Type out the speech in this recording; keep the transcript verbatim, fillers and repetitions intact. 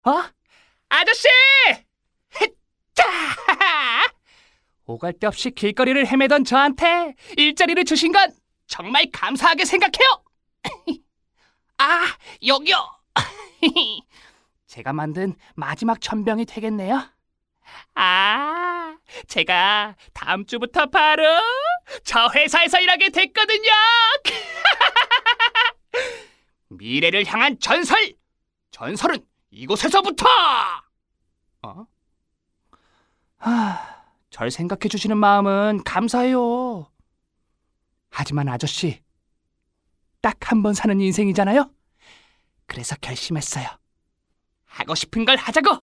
어? 아저씨! 자! 오갈 데 없이 길거리를 헤매던 저한테 일자리를 주신 건 정말 감사하게 생각해요. 아, 여기요. 제가 만든 마지막 전병이 되겠네요. 아, 제가 다음 주부터 바로 저 회사에서 일하게 됐거든요. 미래를 향한 전설! 전설은 이곳에서부터! 어? 하, 절 생각해 주시는 마음은 감사해요. 하지만 아저씨, 딱 한 번 사는 인생이잖아요? 그래서 결심했어요. 하고 싶은 걸 하자고!